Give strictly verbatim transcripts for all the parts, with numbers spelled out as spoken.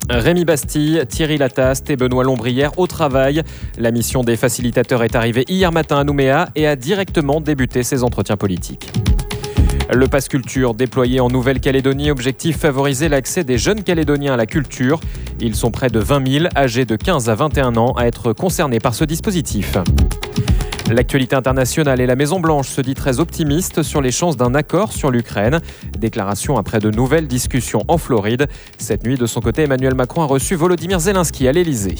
Rémi Bastille, Thierry Lataste et Benoît Lombrière au travail. La mission des facilitateurs est arrivée hier matin à Nouméa et a directement débuté ses entretiens politiques. Le Pass Culture déployé en Nouvelle-Calédonie, objectif favoriser l'accès des jeunes Calédoniens à la culture. Ils sont près de vingt mille, âgés de quinze à vingt et un ans, à être concernés par ce dispositif. L'actualité internationale et la Maison-Blanche se dit très optimiste sur les chances d'un accord sur l'Ukraine. Déclaration après de nouvelles discussions en Floride. Cette nuit, de son côté, Emmanuel Macron a reçu Volodymyr Zelensky à l'Élysée.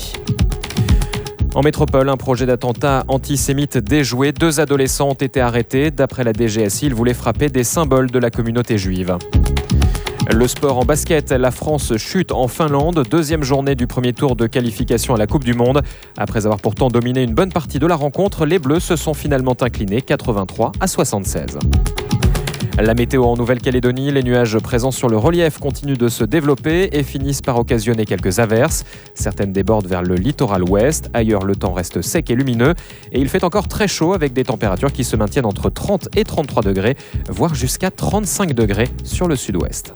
En métropole, un projet d'attentat antisémite déjoué. Deux adolescents ont été arrêtés. D'après la D G S I, ils voulaient frapper des symboles de la communauté juive. Le sport en basket, la France chute en Finlande. Deuxième journée du premier tour de qualification à la Coupe du Monde. Après avoir pourtant dominé une bonne partie de la rencontre, les Bleus se sont finalement inclinés quatre-vingt-trois à soixante-seize. La météo en Nouvelle-Calédonie, les nuages présents sur le relief continuent de se développer et finissent par occasionner quelques averses. Certaines débordent vers le littoral ouest. Ailleurs, le temps reste sec et lumineux. Et il fait encore très chaud avec des températures qui se maintiennent entre trente et trente-trois degrés, voire jusqu'à trente-cinq degrés sur le sud-ouest.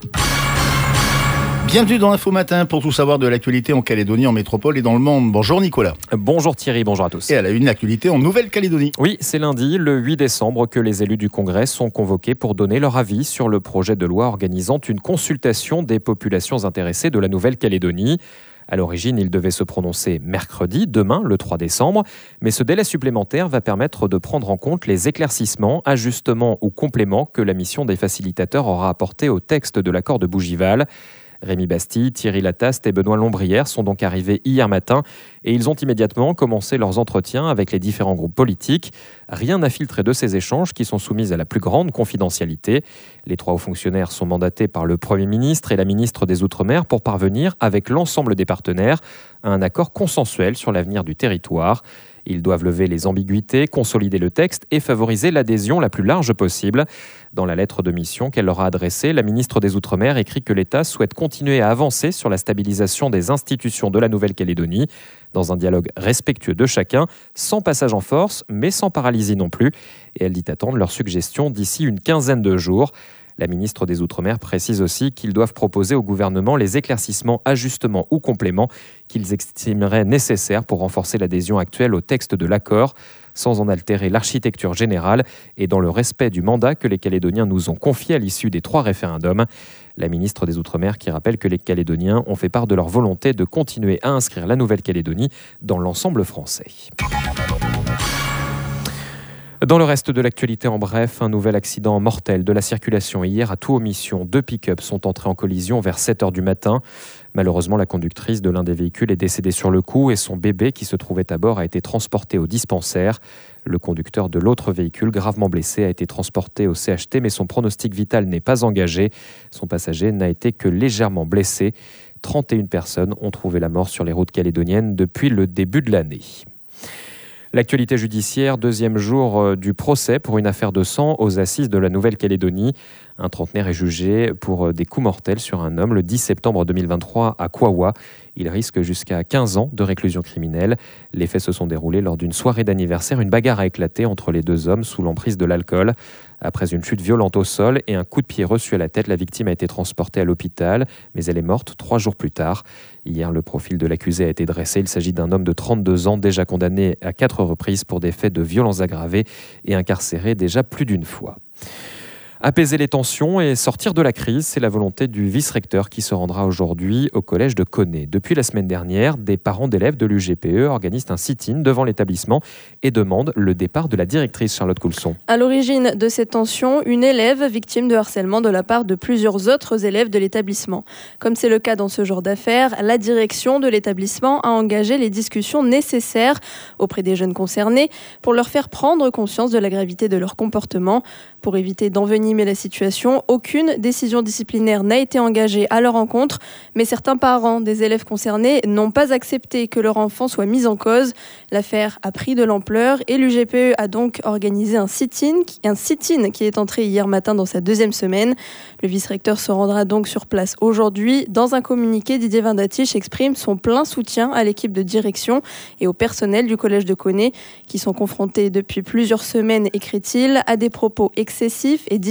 Bienvenue dans Info Matin pour tout savoir de l'actualité en Calédonie, en métropole et dans le monde. Bonjour Nicolas. Bonjour Thierry, bonjour à tous. Et à la une, l'actualité en Nouvelle-Calédonie. Oui, c'est lundi, le huit décembre, que les élus du Congrès sont convoqués pour donner leur avis sur le projet de loi organisant une consultation des populations intéressées de la Nouvelle-Calédonie. À l'origine, ils devaient se prononcer mercredi, demain, le trois décembre, mais ce délai supplémentaire va permettre de prendre en compte les éclaircissements, ajustements ou compléments que la mission des facilitateurs aura apportés au texte de l'accord de Bougival. Rémi Bastille, Thierry Lataste et Benoît Lombrière sont donc arrivés hier matin et ils ont immédiatement commencé leurs entretiens avec les différents groupes politiques. Rien n'a filtré de ces échanges qui sont soumis à la plus grande confidentialité. Les trois hauts fonctionnaires sont mandatés par le Premier ministre et la ministre des Outre-mer pour parvenir, avec l'ensemble des partenaires, à un accord consensuel sur l'avenir du territoire. Ils doivent lever les ambiguïtés, consolider le texte et favoriser l'adhésion la plus large possible. Dans la lettre de mission qu'elle leur a adressée, la ministre des Outre-mer écrit que l'État souhaite continuer à avancer sur la stabilisation des institutions de la Nouvelle-Calédonie, dans un dialogue respectueux de chacun, sans passage en force, mais sans paralysie non plus. Et elle dit attendre leurs suggestions d'ici une quinzaine de jours. La ministre des Outre-mer précise aussi qu'ils doivent proposer au gouvernement les éclaircissements, ajustements ou compléments qu'ils estimeraient nécessaires pour renforcer l'adhésion actuelle au texte de l'accord, sans en altérer l'architecture générale et dans le respect du mandat que les Calédoniens nous ont confié à l'issue des trois référendums. La ministre des Outre-mer qui rappelle que les Calédoniens ont fait part de leur volonté de continuer à inscrire la Nouvelle-Calédonie dans l'ensemble français. Dans le reste de l'actualité, en bref, un nouvel accident mortel de la circulation hier à Tuomission. Deux pick-up sont entrés en collision vers sept heures du matin. Malheureusement, la conductrice de l'un des véhicules est décédée sur le coup et son bébé qui se trouvait à bord a été transporté au dispensaire. Le conducteur de l'autre véhicule, gravement blessé, a été transporté au C H T, mais son pronostic vital n'est pas engagé. Son passager n'a été que légèrement blessé. trente et une personnes ont trouvé la mort sur les routes calédoniennes depuis le début de l'année. L'actualité judiciaire, deuxième jour du procès pour une affaire de sang aux assises de la Nouvelle-Calédonie. Un trentenaire est jugé pour des coups mortels sur un homme le dix septembre deux mille vingt-trois à Kawa. Il risque jusqu'à quinze ans de réclusion criminelle. Les faits se sont déroulés lors d'une soirée d'anniversaire. Une bagarre a éclaté entre les deux hommes sous l'emprise de l'alcool. Après une chute violente au sol et un coup de pied reçu à la tête, la victime a été transportée à l'hôpital, mais elle est morte trois jours plus tard. Hier, le profil de l'accusé a été dressé. Il s'agit d'un homme de trente-deux ans, déjà condamné à quatre reprises pour des faits de violences aggravées et incarcéré déjà plus d'une fois. Apaiser les tensions et sortir de la crise, c'est la volonté du vice-recteur qui se rendra aujourd'hui au collège de Koné. Depuis la semaine dernière, des parents d'élèves de l'U G P E organisent un sit-in devant l'établissement et demandent le départ de la directrice Charlotte Coulson. À l'origine de ces tensions, une élève victime de harcèlement de la part de plusieurs autres élèves de l'établissement. Comme c'est le cas dans ce genre d'affaires, la direction de l'établissement a engagé les discussions nécessaires auprès des jeunes concernés pour leur faire prendre conscience de la gravité de leur comportement. Pour éviter d'envenimer la situation, aucune décision disciplinaire n'a été engagée à leur encontre, mais certains parents des élèves concernés n'ont pas accepté que leur enfant soit mis en cause. L'affaire a pris de l'ampleur et l'U G P E a donc organisé un sit-in, un sit-in qui est entré hier matin dans sa deuxième semaine. Le vice-recteur se rendra donc sur place aujourd'hui. Dans un communiqué, Didier Vindatich exprime son plein soutien à l'équipe de direction et au personnel du collège de Koné qui sont confrontés depuis plusieurs semaines, écrit-il, à des propos excessifs et difficiles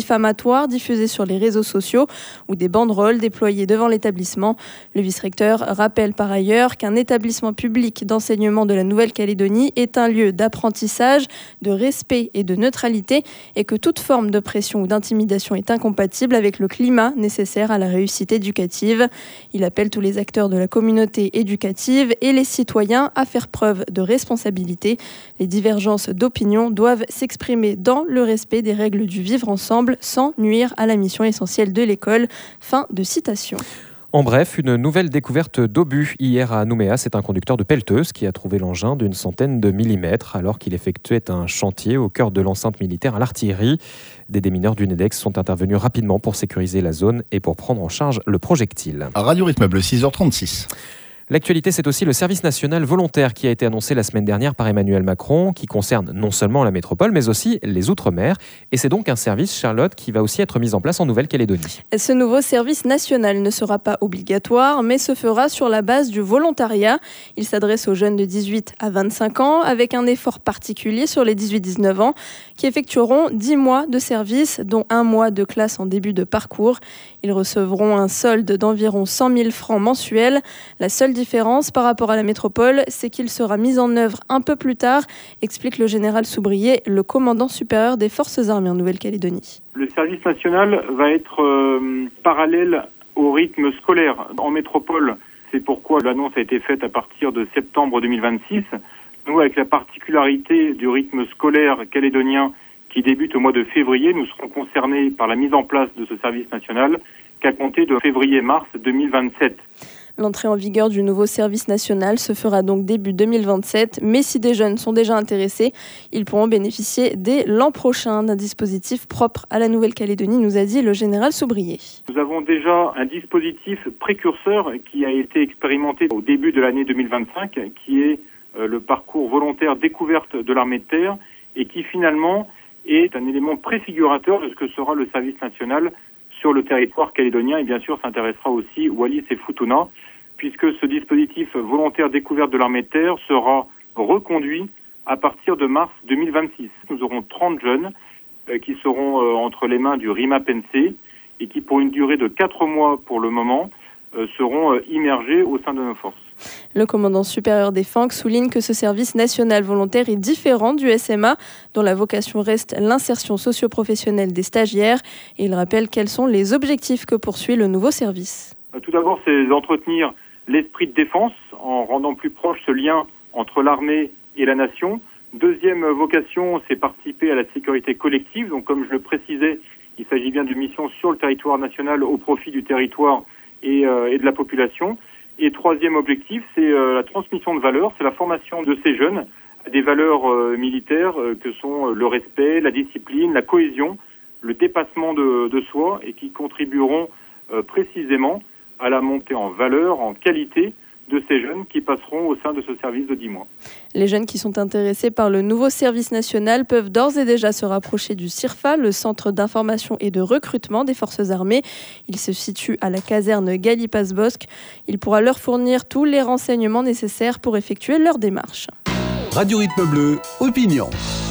diffamatoires diffusés sur les réseaux sociaux ou des banderoles déployées devant l'établissement. Le vice-recteur rappelle par ailleurs qu'un établissement public d'enseignement de la Nouvelle-Calédonie est un lieu d'apprentissage, de respect et de neutralité et que toute forme de pression ou d'intimidation est incompatible avec le climat nécessaire à la réussite éducative. Il appelle tous les acteurs de la communauté éducative et les citoyens à faire preuve de responsabilité. Les divergences d'opinion doivent s'exprimer dans le respect des règles du vivre ensemble sans nuire à la mission essentielle de l'école. Fin de citation. En bref, une nouvelle découverte d'obus hier à Nouméa. C'est un conducteur de pelleteuse qui a trouvé l'engin d'une centaine de millimètres alors qu'il effectuait un chantier au cœur de l'enceinte militaire à l'artillerie. Des démineurs du NEDEX sont intervenus rapidement pour sécuriser la zone et pour prendre en charge le projectile. Radio Rythme Bleu, six heures trente-six. L'actualité, c'est aussi le service national volontaire qui a été annoncé la semaine dernière par Emmanuel Macron, qui concerne non seulement la métropole, mais aussi les Outre-mer. Et c'est donc un service, Charlotte, qui va aussi être mis en place en Nouvelle-Calédonie. Ce nouveau service national ne sera pas obligatoire, mais se fera sur la base du volontariat. Il s'adresse aux jeunes de dix-huit à vingt-cinq ans, avec un effort particulier sur les dix-huit dix-neuf ans, qui effectueront dix mois de service, dont un mois de classe en début de parcours. Ils recevront un solde d'environ cent mille francs mensuels. La seule différence par rapport à la métropole, c'est qu'il sera mis en œuvre un peu plus tard, explique le général Soubrier, le commandant supérieur des forces armées en Nouvelle-Calédonie. Le service national va être euh, parallèle au rythme scolaire en métropole. C'est pourquoi l'annonce a été faite à partir de septembre deux mille vingt-six. Nous, avec la particularité du rythme scolaire calédonien qui débute au mois de février, nous serons concernés par la mise en place de ce service national qu'à compter de février-mars deux mille vingt-sept. L'entrée en vigueur du nouveau service national se fera donc début deux mille vingt-sept, mais si des jeunes sont déjà intéressés, ils pourront bénéficier dès l'an prochain d'un dispositif propre à la Nouvelle-Calédonie, nous a dit le général Soubrier. Nous avons déjà un dispositif précurseur qui a été expérimenté au début de l'année deux mille vingt-cinq, qui est le parcours volontaire découverte de l'armée de terre et qui finalement est un élément préfigurateur de ce que sera le service national sur le territoire calédonien et bien sûr s'intéressera aussi Wallis et Futuna, puisque ce dispositif volontaire découverte de l'armée de terre sera reconduit à partir de mars deux mille vingt-six. Nous aurons trente jeunes euh, qui seront euh, entre les mains du RIMA-P N C et qui pour une durée de quatre mois pour le moment euh, seront euh, immergés au sein de nos forces. Le commandant supérieur des F A N C souligne que ce service national volontaire est différent du S M A, dont la vocation reste l'insertion socio-professionnelle des stagiaires. Et il rappelle quels sont les objectifs que poursuit le nouveau service. Tout d'abord, c'est d'entretenir l'esprit de défense en rendant plus proche ce lien entre l'armée et la nation. Deuxième vocation, c'est participer à la sécurité collective. Donc, comme je le précisais, il s'agit bien d'une mission sur le territoire national au profit du territoire et, euh, et de la population. Et troisième objectif, c'est euh, la transmission de valeurs, c'est la formation de ces jeunes à des valeurs euh, militaires euh, que sont le respect, la discipline, la cohésion, le dépassement de, de soi et qui contribueront euh, précisément à la montée en valeur, en qualité de ces jeunes qui passeront au sein de ce service de dix mois. Les jeunes qui sont intéressés par le nouveau service national peuvent d'ores et déjà se rapprocher du CIRFA, le Centre d'information et de recrutement des forces armées. Il se situe à la caserne Galipas-Bosque. Il pourra leur fournir tous les renseignements nécessaires pour effectuer leur démarche. Radio Rythme Bleu, opinion.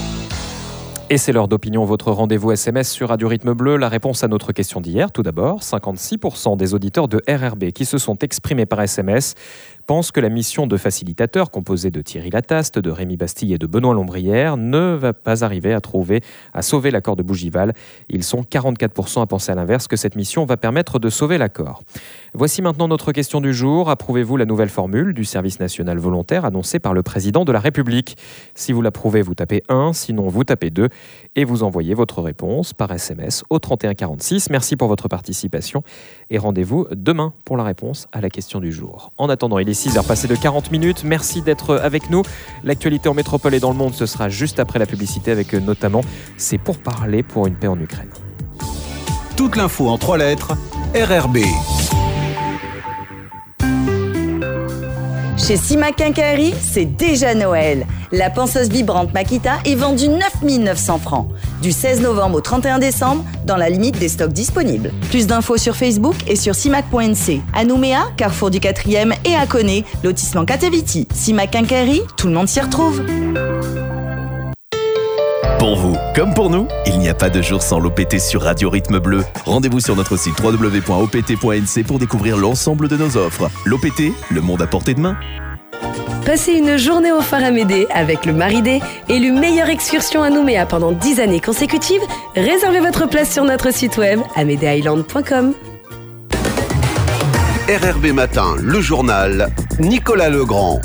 Et c'est l'heure d'opinion, votre rendez-vous S M S sur Radio Rythme Bleu. La réponse à notre question d'hier, tout d'abord, cinquante-six pour cent des auditeurs de R R B qui se sont exprimés par S M S pensent que la mission de facilitateur, composée de Thierry Lataste, de Rémi Bastille et de Benoît Lombrière, ne va pas arriver à trouver, à sauver l'accord de Bougival. Ils sont quarante-quatre pour cent à penser à l'inverse, que cette mission va permettre de sauver l'accord. Voici maintenant notre question du jour. Approuvez-vous la nouvelle formule du service national volontaire annoncée par le président de la République ? Si vous l'approuvez, vous tapez un, sinon vous tapez deux et vous envoyez votre réponse par S M S au trente et un quarante-six. Merci pour votre participation et rendez-vous demain pour la réponse à la question du jour. En attendant, il est six heures passées de quarante minutes. Merci d'être avec nous. L'actualité en métropole et dans le monde, ce sera juste après la publicité avec notamment C'est pour parler pour une paix en Ukraine. Toute l'info en trois lettres, R R B. Chez Simac Quincaillerie, c'est déjà Noël. La penseuse vibrante Makita est vendue neuf mille neuf cents francs. Du seize novembre au trente et un décembre, dans la limite des stocks disponibles. Plus d'infos sur Facebook et sur simac point n c. À Nouméa, Carrefour du quatrième et à Koné, lotissement Kataviti. Simac Quincaillerie, tout le monde s'y retrouve. Pour vous, comme pour nous, il n'y a pas de jour sans l'O P T sur Radio Rythme Bleu. Rendez-vous sur notre site w w w point o p t point n c pour découvrir l'ensemble de nos offres. L'O P T, le monde à portée de main. Passez une journée au phare Amédée avec le Maridé, élu meilleure excursion à Nouméa pendant dix années consécutives. Réservez votre place sur notre site web amédée island point com. R R B Matin, le journal, Nicolas Legrand.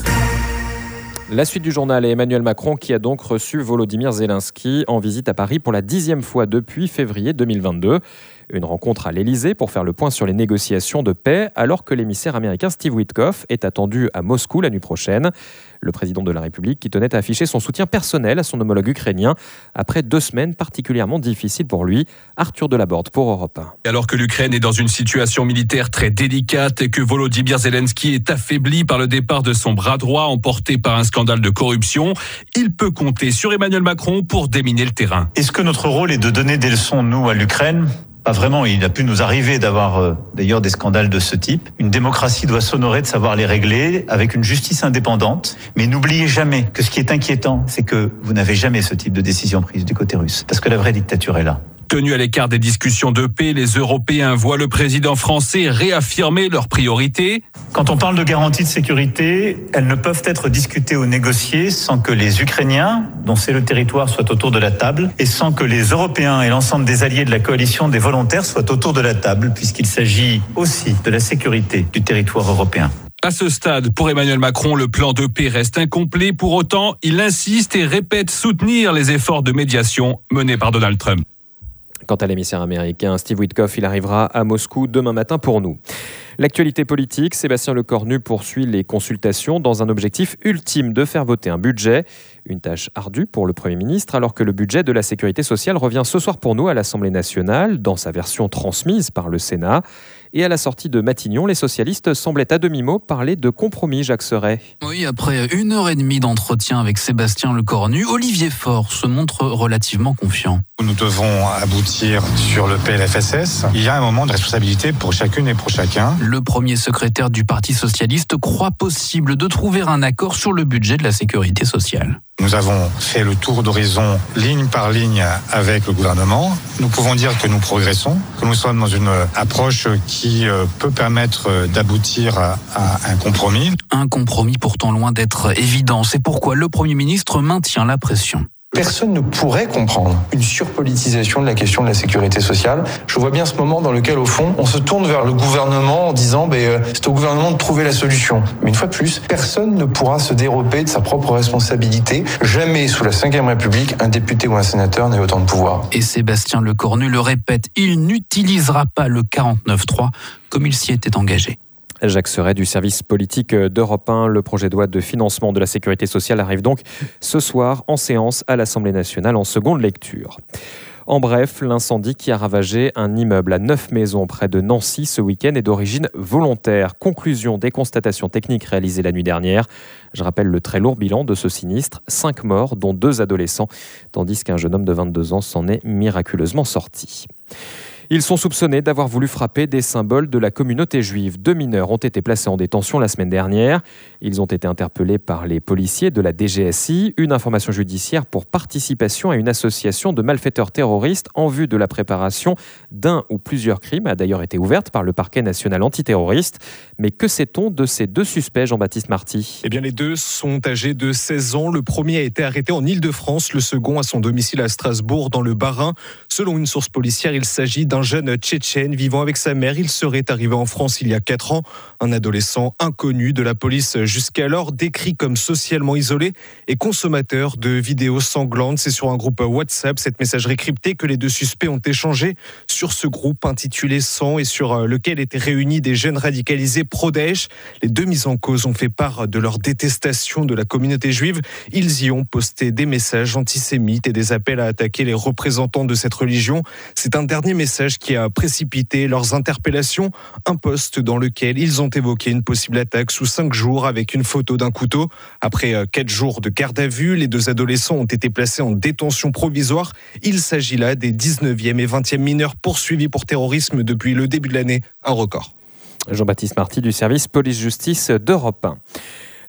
La suite du journal est Emmanuel Macron qui a donc reçu Volodymyr Zelensky en visite à Paris pour la dixième fois depuis février deux mille vingt-deux. Une rencontre à l'Elysée pour faire le point sur les négociations de paix alors que l'émissaire américain Steve Witkoff est attendu à Moscou la nuit prochaine. Le président de la République qui tenait à afficher son soutien personnel à son homologue ukrainien après deux semaines particulièrement difficiles pour lui. Arthur Delaborde pour Europe un. Alors que l'Ukraine est dans une situation militaire très délicate et que Volodymyr Zelensky est affaibli par le départ de son bras droit emporté par un scandale de corruption, il peut compter sur Emmanuel Macron pour déminer le terrain. Est-ce que notre rôle est de donner des leçons, nous, à l'Ukraine ? Pas vraiment, il a pu nous arriver d'avoir euh, d'ailleurs des scandales de ce type. Une démocratie doit s'honorer de savoir les régler avec une justice indépendante. Mais n'oubliez jamais que ce qui est inquiétant, c'est que vous n'avez jamais ce type de décision prise du côté russe. Parce que la vraie dictature est là. Tenus à l'écart des discussions de paix, les Européens voient le président français réaffirmer leurs priorités. Quand on parle de garanties de sécurité, elles ne peuvent être discutées ou négociées sans que les Ukrainiens, dont c'est le territoire, soient autour de la table et sans que les Européens et l'ensemble des alliés de la coalition des volontaires soient autour de la table, puisqu'il s'agit aussi de la sécurité du territoire européen. À ce stade, pour Emmanuel Macron, le plan de paix reste incomplet. Pour autant, il insiste et répète soutenir les efforts de médiation menés par Donald Trump. Quant à l'émissaire américain Steve Witkoff, il arrivera à Moscou demain matin pour nous. L'actualité politique, Sébastien Lecornu poursuit les consultations dans un objectif ultime de faire voter un budget. Une tâche ardue pour le Premier ministre alors que le budget de la Sécurité sociale revient ce soir pour nous à l'Assemblée nationale dans sa version transmise par le Sénat. Et à la sortie de Matignon, les socialistes semblaient à demi-mot parler de compromis, Jacques Serret. Oui, après une heure et demie d'entretien avec Sébastien Lecornu, Olivier Faure se montre relativement confiant. Nous devons aboutir sur le P L F S S. Il y a un moment de responsabilité pour chacune et pour chacun. Le premier secrétaire du Parti socialiste croit possible de trouver un accord sur le budget de la sécurité sociale. Nous avons fait le tour d'horizon ligne par ligne avec le gouvernement. Nous pouvons dire que nous progressons, que nous sommes dans une approche qui peut permettre d'aboutir à un compromis. Un compromis pourtant loin d'être évident. C'est pourquoi le Premier ministre maintient la pression. Personne ne pourrait comprendre une surpolitisation de la question de la sécurité sociale. Je vois bien ce moment dans lequel, au fond, on se tourne vers le gouvernement en disant ben, « c'est au gouvernement de trouver la solution ». Mais une fois de plus, personne ne pourra se dérober de sa propre responsabilité. Jamais, sous la cinquième République, un député ou un sénateur n'a autant de pouvoir. Et Sébastien Lecornu le répète, il n'utilisera pas le quarante-neuf trois comme il s'y était engagé. Jacques Serret du service politique d'Europe un. Le projet de loi de financement de la sécurité sociale arrive donc ce soir en séance à l'Assemblée nationale en seconde lecture. En bref, l'incendie qui a ravagé un immeuble à neuf maisons près de Nancy ce week-end est d'origine volontaire. Conclusion des constatations techniques réalisées la nuit dernière. Je rappelle le très lourd bilan de ce sinistre. Cinq morts, dont deux adolescents, tandis qu'un jeune homme de vingt-deux ans s'en est miraculeusement sorti. Ils sont soupçonnés d'avoir voulu frapper des symboles de la communauté juive. Deux mineurs ont été placés en détention la semaine dernière. Ils ont été interpellés par les policiers de la D G S I. Une information judiciaire pour participation à une association de malfaiteurs terroristes en vue de la préparation d'un ou plusieurs crimes a d'ailleurs été ouverte par le parquet national antiterroriste. Mais que sait-on de ces deux suspects, Jean-Baptiste Marty ? Eh bien, les deux sont âgés de seize ans. Le premier a été arrêté en Île-de-France, le second à son domicile à Strasbourg, dans le Bas-Rhin. Selon une source policière, il s'agit d'un jeune tchétchène vivant avec sa mère. Il serait arrivé en France il y a quatre ans. Un adolescent inconnu de la police jusqu'alors, décrit comme socialement isolé et consommateur de vidéos sanglantes. C'est sur un groupe WhatsApp, cette messagerie cryptée, que les deux suspects ont échangé sur ce groupe intitulé cent et sur lequel étaient réunis des jeunes radicalisés pro-Daesh. Les deux mises en cause ont fait part de leur détestation de la communauté juive. Ils y ont posté des messages antisémites et des appels à attaquer les représentants de cette religion. C'est un dernier message qui a précipité leurs interpellations, un post dans lequel ils ont évoqué une possible attaque sous cinq jours avec une photo d'un couteau. Après quatre jours de garde à vue, les deux adolescents ont été placés en détention provisoire. Il s'agit là des dix-neuvième et vingtième mineurs poursuivis pour terrorisme depuis le début de l'année, un record. Jean-Baptiste Marty du service police-justice d'Europe un.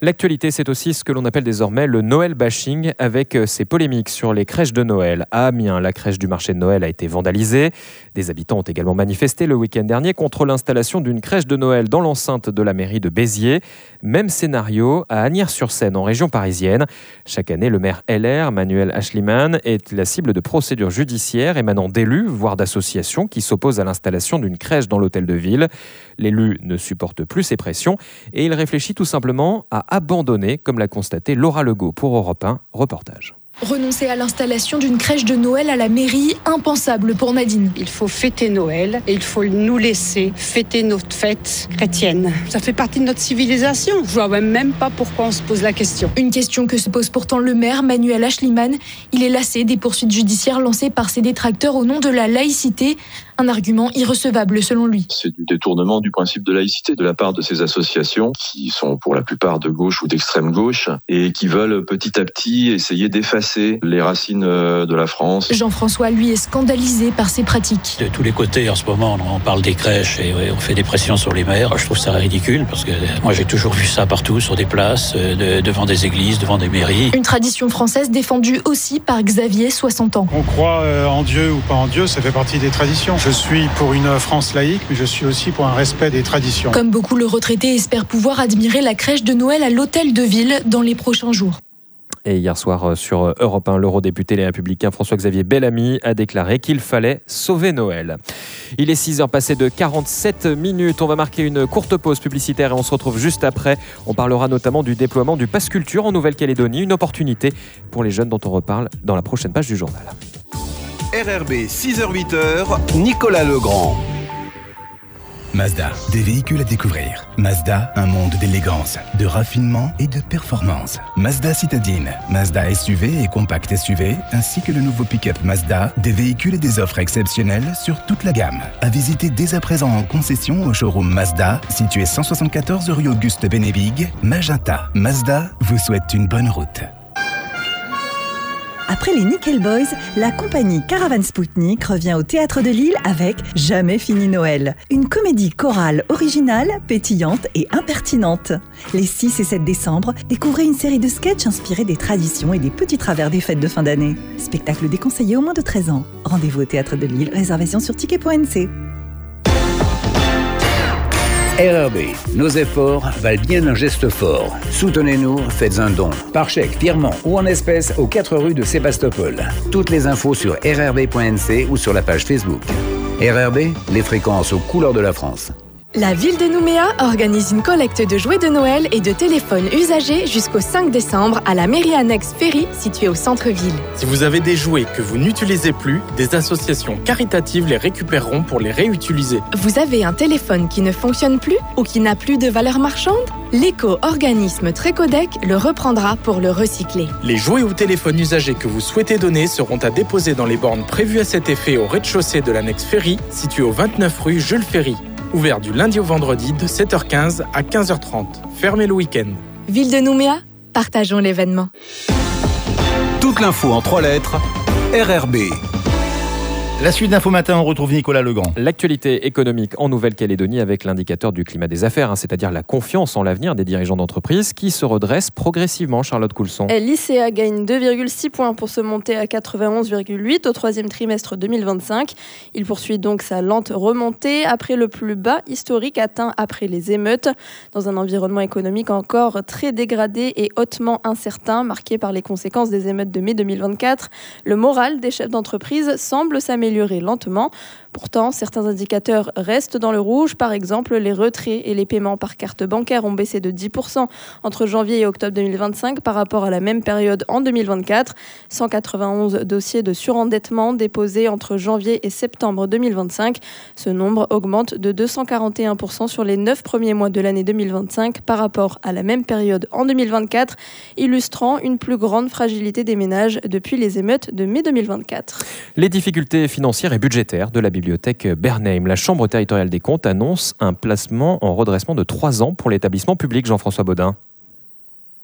L'actualité, c'est aussi ce que l'on appelle désormais le Noël bashing, avec ces polémiques sur les crèches de Noël. À Amiens, la crèche du marché de Noël a été vandalisée. Des habitants ont également manifesté le week-end dernier contre l'installation d'une crèche de Noël dans l'enceinte de la mairie de Béziers. Même scénario à Asnières-sur-Seine, en région parisienne. Chaque année, le maire L R, Manuel Aeschlimann, est la cible de procédures judiciaires émanant d'élus, voire d'associations qui s'opposent à l'installation d'une crèche dans l'hôtel de ville. L'élu ne supporte plus ces pressions et il réfléchit tout simplement à abandonner, comme l'a constaté Laura Legault pour Europe un. Reportage. Renoncer à l'installation d'une crèche de Noël à la mairie, impensable pour Nadine. Il faut fêter Noël et il faut nous laisser fêter notre fête chrétienne. Ça fait partie de notre civilisation. Je vois même pas pourquoi on se pose la question. Une question que se pose pourtant le maire Manuel Aeschlimann. Il est lassé des poursuites judiciaires lancées par ses détracteurs au nom de la laïcité. Un argument irrecevable selon lui. C'est du détournement du principe de laïcité de la part de ces associations qui sont pour la plupart de gauche ou d'extrême gauche et qui veulent petit à petit essayer d'effacer les racines de la France. Jean-François, lui, est scandalisé par ces pratiques. De tous les côtés, en ce moment, on parle des crèches et on fait des pressions sur les maires. Je trouve ça ridicule parce que moi, j'ai toujours vu ça partout, sur des places, de, devant des églises, devant des mairies. Une tradition française défendue aussi par Xavier, soixante ans. On croit en Dieu ou pas en Dieu, ça fait partie des traditions. Je suis pour une France laïque, mais je suis aussi pour un respect des traditions. Comme beaucoup, le retraité espère pouvoir admirer la crèche de Noël à l'hôtel de ville dans les prochains jours. Et hier soir, sur Europe un, l'eurodéputé Les Républicains François-Xavier Bellamy a déclaré qu'il fallait sauver Noël. Il est six heures passées de quarante-sept minutes. On va marquer une courte pause publicitaire et on se retrouve juste après. On parlera notamment du déploiement du Pass Culture en Nouvelle-Calédonie, une opportunité pour les jeunes dont on reparle dans la prochaine page du journal. R R B, six heures huit, Nicolas Legrand. Mazda, des véhicules à découvrir. Mazda, un monde d'élégance, de raffinement et de performance. Mazda Citadine, Mazda S U V et compact S U V, ainsi que le nouveau pick-up Mazda, des véhicules et des offres exceptionnelles sur toute la gamme. À visiter dès à présent en concession au showroom Mazda, situé cent soixante-quatorze rue Auguste Bénévig, Magenta. Mazda vous souhaite une bonne route. Après les Nickel Boys, la compagnie Caravane Spoutnik revient au Théâtre de Lille avec Jamais fini Noël. Une comédie chorale originale, pétillante et impertinente. Les six et sept décembre, découvrez une série de sketchs inspirés des traditions et des petits travers des fêtes de fin d'année. Spectacle déconseillé aux moins de treize ans. Rendez-vous au Théâtre de Lille, réservation sur ticket point n c. R R B, nos efforts valent bien un geste fort. Soutenez-nous, faites un don. Par chèque, virement ou en espèces aux quatre rues de Sébastopol. Toutes les infos sur r r b point n c ou sur la page Facebook. R R B, les fréquences aux couleurs de la France. La ville de Nouméa organise une collecte de jouets de Noël et de téléphones usagés jusqu'au cinq décembre à la mairie annexe Ferry, située au centre-ville. Si vous avez des jouets que vous n'utilisez plus, des associations caritatives les récupéreront pour les réutiliser. Vous avez un téléphone qui ne fonctionne plus ou qui n'a plus de valeur marchande ? L'éco-organisme Trécodec le reprendra pour le recycler. Les jouets ou téléphones usagés que vous souhaitez donner seront à déposer dans les bornes prévues à cet effet au rez-de-chaussée de l'annexe Ferry, située au vingt-neuf rue Jules Ferry. Ouvert du lundi au vendredi de sept heures quinze à quinze heures trente. Fermé le week-end. Ville de Nouméa, partageons l'événement. Toute l'info en trois lettres, R R B. La suite d'Info Matin, on retrouve Nicolas Legrand. L'actualité économique en Nouvelle-Calédonie avec l'indicateur du climat des affaires, hein, c'est-à-dire la confiance en l'avenir des dirigeants d'entreprise qui se redresse progressivement, Charlotte Coulson. L'I C A gagne deux virgule six points pour se monter à quatre-vingt-onze virgule huit au troisième trimestre deux mille vingt-cinq. Il poursuit donc sa lente remontée après le plus bas historique atteint après les émeutes. Dans un environnement économique encore très dégradé et hautement incertain, marqué par les conséquences des émeutes de mai deux mille vingt-quatre, le moral des chefs d'entreprise semble s'améliorer lentement. Pourtant, certains indicateurs restent dans le rouge. Par exemple, les retraits et les paiements par carte bancaire ont baissé de dix pour cent entre janvier et octobre deux mille vingt-cinq par rapport à la même période en deux mille vingt-quatre. cent quatre-vingt-onze dossiers de surendettement déposés entre janvier et septembre deux mille vingt-cinq. Ce nombre augmente de deux cent quarante et un pour cent sur les neuf premiers mois de l'année deux mille vingt-cinq par rapport à la même période en deux mille vingt-quatre, illustrant une plus grande fragilité des ménages depuis les émeutes de mai deux mille vingt-quatre. Les difficultés financières et budgétaires de la bibliothèque Bernheim. La Chambre territoriale des comptes annonce un placement en redressement de trois ans pour l'établissement public. Jean-François Baudin.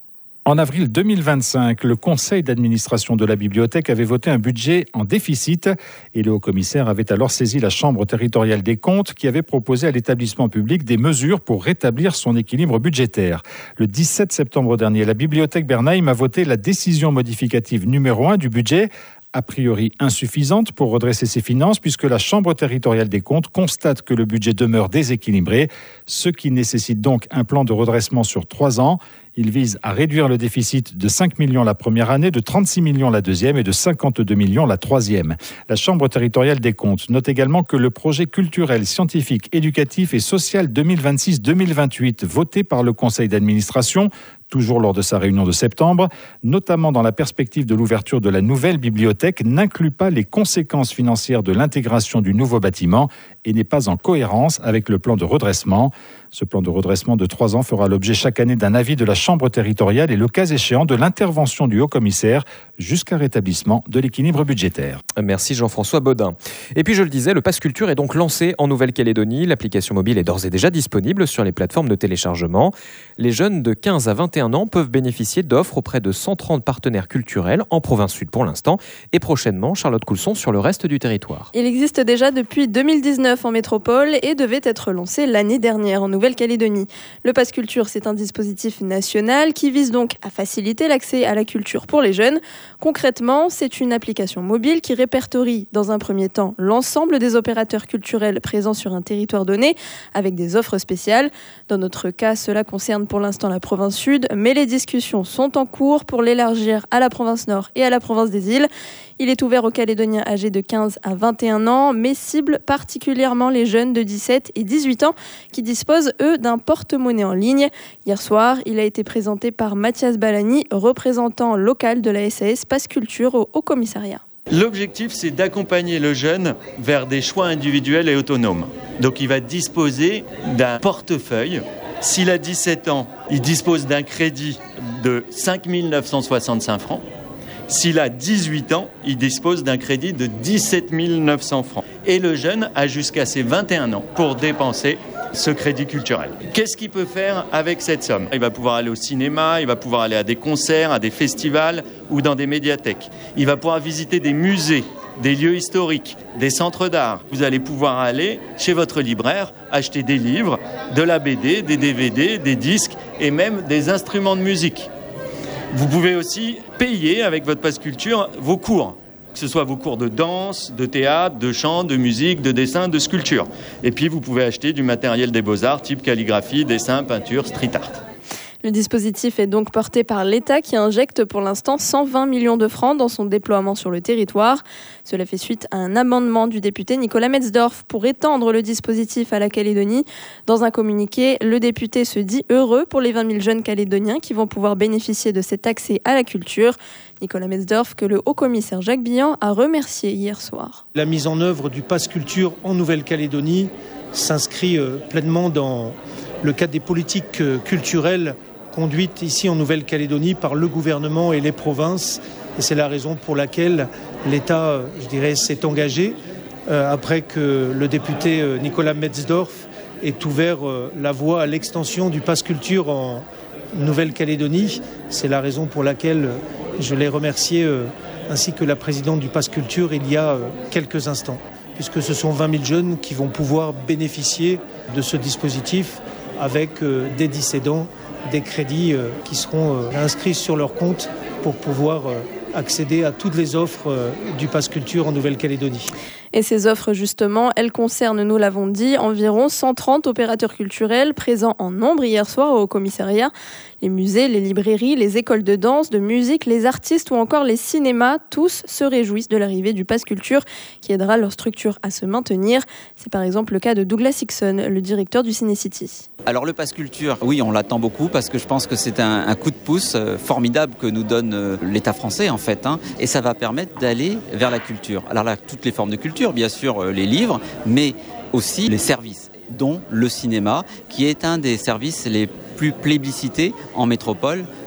En avril deux mille vingt-cinq, le conseil d'administration de la bibliothèque avait voté un budget en déficit et le haut-commissaire avait alors saisi la Chambre territoriale des comptes qui avait proposé à l'établissement public des mesures pour rétablir son équilibre budgétaire. Le dix-sept septembre dernier, la bibliothèque Bernheim a voté la décision modificative numéro un du budget, a priori insuffisante pour redresser ses finances puisque la Chambre territoriale des comptes constate que le budget demeure déséquilibré, ce qui nécessite donc un plan de redressement sur trois ans. Il vise à réduire le déficit de cinq millions la première année, de trente-six millions la deuxième et de cinquante-deux millions la troisième. La Chambre territoriale des comptes note également que le projet culturel, scientifique, éducatif et social deux mille vingt-six deux mille vingt-huit voté par le conseil d'administration, toujours lors de sa réunion de septembre, notamment dans la perspective de l'ouverture de la nouvelle bibliothèque, n'inclut pas les conséquences financières de l'intégration du nouveau bâtiment et n'est pas en cohérence avec le plan de redressement. Ce plan de redressement de trois ans fera l'objet chaque année d'un avis de la Chambre territoriale et le cas échéant de l'intervention du haut-commissaire jusqu'à rétablissement de l'équilibre budgétaire. Merci Jean-François Baudin. Et puis je le disais, le Pass Culture est donc lancé en Nouvelle-Calédonie. L'application mobile est d'ores et déjà disponible sur les plateformes de téléchargement. Les jeunes de quinze à vingt et un ans peuvent bénéficier d'offres auprès de cent trente partenaires culturels en province sud pour l'instant et prochainement Charlotte Coulson sur le reste du territoire. Il existe déjà depuis deux mille dix-neuf en métropole et devait être lancé l'année dernière en Nouvelle-Calédonie. Le Pass Culture, c'est un dispositif national qui vise donc à faciliter l'accès à la culture pour les jeunes. Concrètement, c'est une application mobile qui répertorie dans un premier temps l'ensemble des opérateurs culturels présents sur un territoire donné avec des offres spéciales. Dans notre cas, cela concerne pour l'instant la province sud, mais les discussions sont en cours pour l'élargir à la province nord et à la province des îles. Il est ouvert aux Calédoniens âgés de quinze à vingt et un ans, mais cible particulièrement les jeunes de dix-sept et dix-huit ans qui disposent, eux, d'un porte-monnaie en ligne. Hier soir, il a été présenté par Mathias Balani, représentant local de la S A S Pass Culture au Haut-Commissariat. L'objectif, c'est d'accompagner le jeune vers des choix individuels et autonomes. Donc il va disposer d'un portefeuille. S'il a dix-sept ans, il dispose d'un crédit de cinq mille neuf cent soixante-cinq francs. S'il a dix-huit ans, il dispose d'un crédit de dix-sept mille neuf cents francs. Et le jeune a jusqu'à ses vingt et un ans pour dépenser ce crédit culturel. Qu'est-ce qu'il peut faire avec cette somme ? Il va pouvoir aller au cinéma, il va pouvoir aller à des concerts, à des festivals ou dans des médiathèques. Il va pouvoir visiter des musées, des lieux historiques, des centres d'art. Vous allez pouvoir aller chez votre libraire, acheter des livres, de la B D, des D V D, des disques et même des instruments de musique. Vous pouvez aussi payer avec votre Pass Culture vos cours, que ce soit vos cours de danse, de théâtre, de chant, de musique, de dessin, de sculpture. Et puis vous pouvez acheter du matériel des beaux-arts, type calligraphie, dessin, peinture, street art. Le dispositif est donc porté par l'État qui injecte pour l'instant cent vingt millions de francs dans son déploiement sur le territoire. Cela fait suite à un amendement du député Nicolas Metzdorf pour étendre le dispositif à la Calédonie. Dans un communiqué, le député se dit heureux pour les vingt mille jeunes calédoniens qui vont pouvoir bénéficier de cet accès à la culture. Nicolas Metzdorf, que le haut-commissaire Jacques Billan a remercié hier soir. La mise en œuvre du Pass Culture en Nouvelle-Calédonie s'inscrit pleinement dans le cadre des politiques culturelles conduites ici en Nouvelle-Calédonie par le gouvernement et les provinces. Et c'est la raison pour laquelle l'État, je dirais, s'est engagé euh, après que le député euh, Nicolas Metzdorf ait ouvert euh, la voie à l'extension du Pass Culture en Nouvelle-Calédonie. C'est la raison pour laquelle euh, je l'ai remercié euh, ainsi que la présidente du Pass Culture il y a euh, quelques instants, puisque ce sont vingt mille jeunes qui vont pouvoir bénéficier de ce dispositif avec euh, des dissédants, des crédits euh, qui seront euh, inscrits sur leur compte pour pouvoir euh, accéder à toutes les offres euh, du Pass Culture en Nouvelle-Calédonie. Et ces offres, justement, elles concernent, nous l'avons dit, environ cent trente opérateurs culturels présents en nombre hier soir au commissariat. Les musées, les librairies, les écoles de danse, de musique, les artistes ou encore les cinémas, tous se réjouissent de l'arrivée du Pass Culture qui aidera leur structure à se maintenir. C'est par exemple le cas de Douglas Hickson, le directeur du Ciné-City. Alors le Pass Culture, oui, on l'attend beaucoup parce que je pense que c'est un, un coup de pouce formidable que nous donne l'État français en fait, hein, et ça va permettre d'aller vers la culture. Alors là, toutes les formes de culture, bien sûr, les livres, mais aussi les services, dont le cinéma, qui est un des services les plus plébiscités en métropole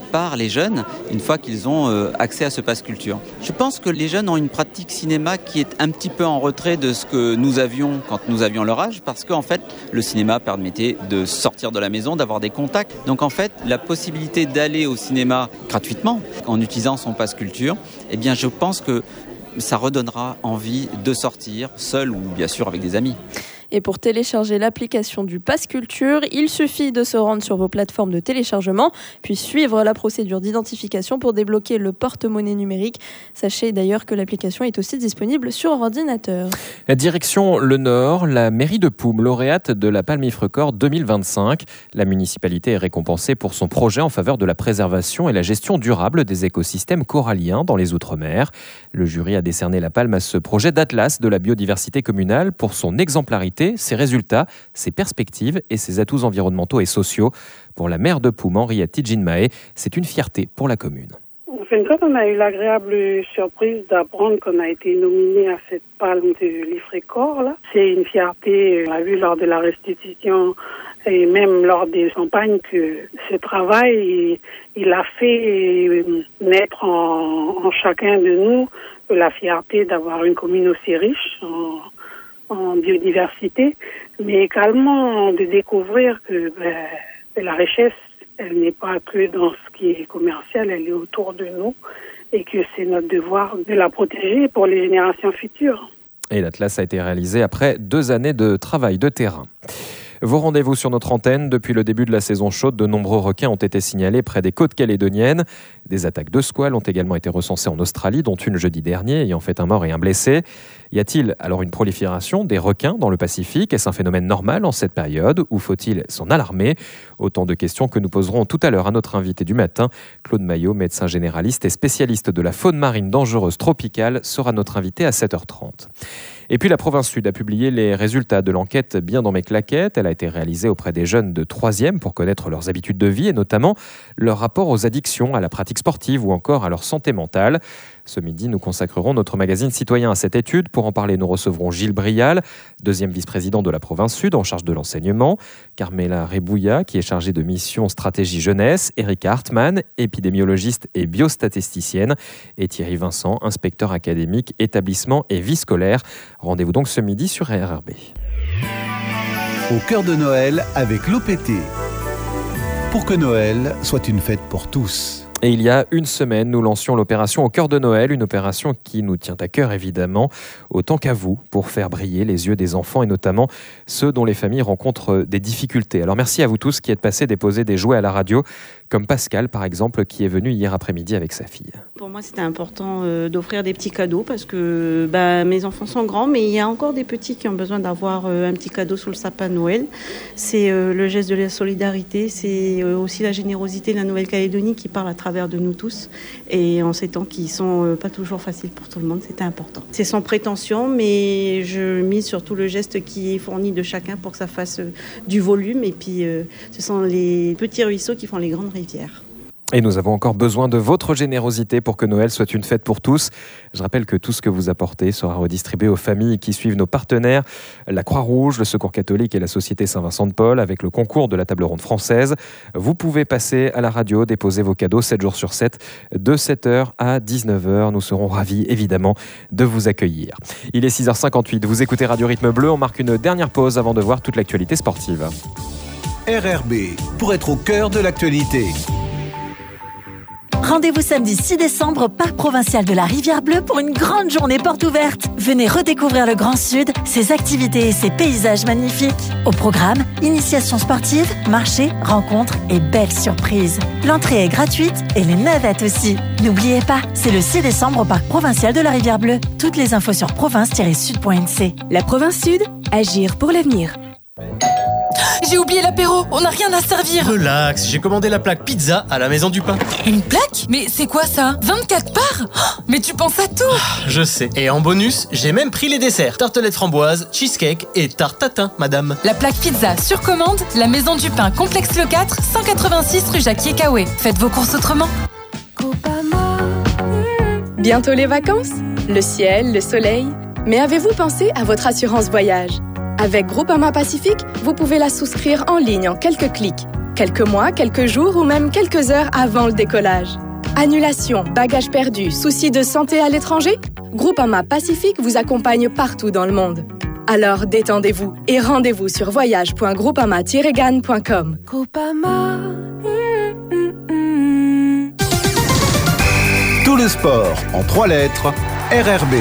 par les jeunes une fois qu'ils ont euh, accès à ce pass culture. Je pense que les jeunes ont une pratique cinéma qui est un petit peu en retrait de ce que nous avions quand nous avions leur âge, parce qu'en fait, le cinéma permettait de sortir de la maison, d'avoir des contacts. Donc en fait, la possibilité d'aller au cinéma gratuitement, en utilisant son pass culture, eh bien je pense que ça redonnera envie de sortir, seul ou bien sûr avec des amis. Et pour télécharger l'application du Pass Culture, il suffit de se rendre sur vos plateformes de téléchargement, puis suivre la procédure d'identification pour débloquer le porte-monnaie numérique. Sachez d'ailleurs que l'application est aussi disponible sur ordinateur. Direction le Nord, la mairie de Poum, lauréate de la Palmifre-Cor deux mille vingt-cinq. La municipalité est récompensée pour son projet en faveur de la préservation et la gestion durable des écosystèmes coralliens dans les Outre-mer. Le jury a décerné la palme à ce projet d'atlas de la biodiversité communale pour son exemplarité, ses résultats, ses perspectives et ses atouts environnementaux et sociaux. Pour la maire de Poum, Henriette Tidjinmaé, c'est une fierté pour la commune. En fin de compte, on a eu l'agréable surprise d'apprendre qu'on a été nominé à cette palme de l'Ifrécor. Là. C'est une fierté, on a vu lors de la restitution et même lors des campagnes que ce travail, il a fait naître en, en chacun de nous la fierté d'avoir une commune aussi riche en en biodiversité, mais également de découvrir que ben, la richesse, elle n'est pas que dans ce qui est commercial, elle est autour de nous et que c'est notre devoir de la protéger pour les générations futures. Et l'atlas a été réalisé après deux années de travail de terrain. Vos rendez-vous sur notre antenne. Depuis le début de la saison chaude, de nombreux requins ont été signalés près des côtes calédoniennes. Des attaques de squales ont également été recensées en Australie, dont une jeudi dernier, ayant fait un mort et un blessé. Y a-t-il alors une prolifération des requins dans le Pacifique ? Est-ce un phénomène normal en cette période ou faut-il s'en alarmer ? Autant de questions que nous poserons tout à l'heure à notre invité du matin. Claude Maillot, médecin généraliste et spécialiste de la faune marine dangereuse tropicale, sera notre invité à sept heures trente. Et puis la Province Sud a publié les résultats de l'enquête Bien dans mes claquettes. Elle a été réalisée auprès des jeunes de troisième pour connaître leurs habitudes de vie et notamment leur rapport aux addictions, à la pratique sportive ou encore à leur santé mentale. Ce midi, nous consacrerons notre magazine citoyen à cette étude. Pour en parler, nous recevrons Gilles Brial, deuxième vice-président de la Province Sud en charge de l'enseignement, Carmela Rebouya, qui est chargée de mission stratégie jeunesse, Erika Hartmann, épidémiologiste et biostatisticienne, et Thierry Vincent, inspecteur académique, établissement et vie scolaire. Rendez-vous donc ce midi sur R R B. Au cœur de Noël avec l'O P T. Pour que Noël soit une fête pour tous. Et il y a une semaine, nous lancions l'opération Au cœur de Noël, une opération qui nous tient à cœur évidemment, autant qu'à vous, pour faire briller les yeux des enfants et notamment ceux dont les familles rencontrent des difficultés. Alors merci à vous tous qui êtes passés déposer des jouets à la radio, comme Pascal par exemple, qui est venu hier après-midi avec sa fille. Pour moi, c'était important euh, d'offrir des petits cadeaux parce que bah, mes enfants sont grands, mais il y a encore des petits qui ont besoin d'avoir euh, un petit cadeau sous le sapin de Noël. C'est euh, le geste de la solidarité, c'est euh, aussi la générosité de la Nouvelle-Calédonie qui parle à travers de nous tous. Et en ces temps qui sont euh, pas toujours faciles pour tout le monde, c'était important. C'est sans prétention, mais je mise surtout le geste qui est fourni de chacun pour que ça fasse euh, du volume. Et puis, euh, ce sont les petits ruisseaux qui font les grandes rivières. Et nous avons encore besoin de votre générosité pour que Noël soit une fête pour tous. Je rappelle que tout ce que vous apportez sera redistribué aux familles qui suivent nos partenaires, la Croix-Rouge, le Secours catholique et la Société Saint-Vincent de Paul, avec le concours de la table ronde française. Vous pouvez passer à la radio, déposer vos cadeaux sept jours sur sept, de sept heures à dix-neuf heures. Nous serons ravis, évidemment, de vous accueillir. Il est six heures cinquante-huit, vous écoutez Radio Rythme Bleu. On marque une dernière pause avant de voir toute l'actualité sportive. R R B, pour être au cœur de l'actualité. Rendez-vous samedi six décembre au Parc provincial de la Rivière-Bleue pour une grande journée porte ouverte. Venez redécouvrir le Grand Sud, ses activités et ses paysages magnifiques. Au programme, initiation sportive, marché, rencontres et belles surprises. L'entrée est gratuite et les navettes aussi. N'oubliez pas, c'est le six décembre au Parc provincial de la Rivière-Bleue. Toutes les infos sur province tiret sud point n c. La Province Sud, agir pour l'avenir. J'ai oublié l'apéro, on n'a rien à servir. Relax, j'ai commandé la plaque pizza à la Maison du Pain. Une plaque ? Mais c'est quoi ça ? vingt-quatre parts ? Oh, mais tu penses à tout. Je sais. Et en bonus, j'ai même pris les desserts. Tartelette framboise, cheesecake et tarte tatin, madame. La plaque pizza sur commande, la Maison du Pain, complexe Le quatre, cent quatre-vingt-six rue Jacques-Yekawé. Faites vos courses autrement. Bientôt les vacances ? Le ciel, le soleil. Mais avez-vous pensé à votre assurance voyage ? Avec Groupama Pacifique, vous pouvez la souscrire en ligne en quelques clics. quelques mois, quelques jours ou même quelques heures avant le décollage. Annulation, bagages perdus, soucis de santé à l'étranger? Groupama Pacifique vous accompagne partout dans le monde. Alors détendez-vous et rendez-vous sur voyage point groupama tiret gan point com. Groupama. Tout le sport en trois lettres, R R B.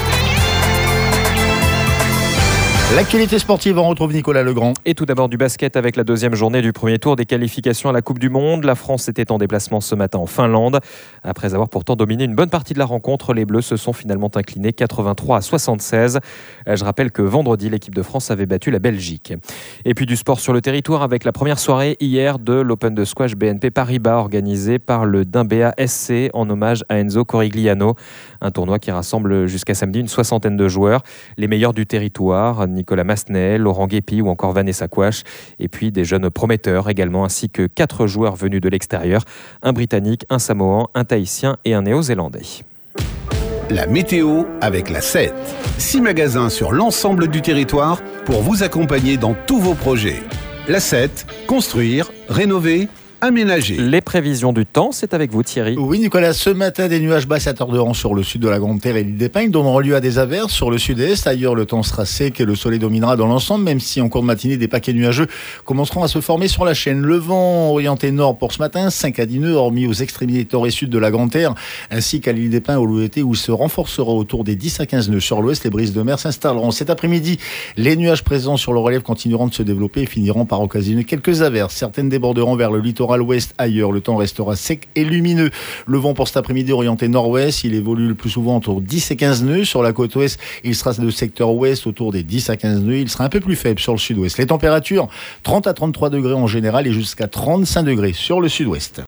L'actualité sportive, on retrouve Nicolas Legrand. Et tout d'abord du basket avec la deuxième journée du premier tour des qualifications à la Coupe du Monde. La France était en déplacement ce matin en Finlande. Après avoir pourtant dominé une bonne partie de la rencontre, les Bleus se sont finalement inclinés quatre-vingt-trois à soixante-seize. Je rappelle que vendredi, l'équipe de France avait battu la Belgique. Et puis du sport sur le territoire avec la première soirée hier de l'Open de squash B N P Paribas organisé par le Dimbéa S C en hommage à Enzo Corigliano. Un tournoi qui rassemble jusqu'à samedi une soixantaine de joueurs, les meilleurs du territoire. Nicolas Massenet, Laurent Guépi ou encore Vanessa Quash. Et puis des jeunes prometteurs également, ainsi que quatre joueurs venus de l'extérieur. Un Britannique, un Samoan, un Tahitien et un Néo-Zélandais. La météo avec la sept. Six magasins sur l'ensemble du territoire pour vous accompagner dans tous vos projets. La sept, construire, rénover, aménager. Les prévisions du temps, c'est avec vous Thierry. Oui Nicolas, ce matin des nuages bas s'attarderont sur le sud de la Grande Terre et l'île des Pins, donneront lieu à des averses sur le sud-est. Ailleurs le temps sera sec et le soleil dominera dans l'ensemble, même si en cours de matinée des paquets nuageux commenceront à se former sur la chaîne. Le vent orienté nord pour ce matin, cinq à dix nœuds hormis aux extrémités nord et sud de la Grande Terre, ainsi qu'à l'île des Pins au Louveté où il se renforcera autour des dix à quinze nœuds. Sur l'ouest, les brises de mer s'installeront. Cet après-midi, les nuages présents sur le relief continueront de se développer et finiront par occasionner quelques averses. Certaines déborderont vers le littoral ouest. Ailleurs, le temps restera sec et lumineux. Le vent pour cet après-midi orienté nord-ouest, il évolue le plus souvent entre dix et quinze nœuds. Sur la côte ouest, il sera de secteur ouest autour des dix à quinze nœuds. Il sera un peu plus faible sur le sud-ouest. Les températures, trente à trente-trois degrés en général et jusqu'à trente-cinq degrés sur le sud-ouest.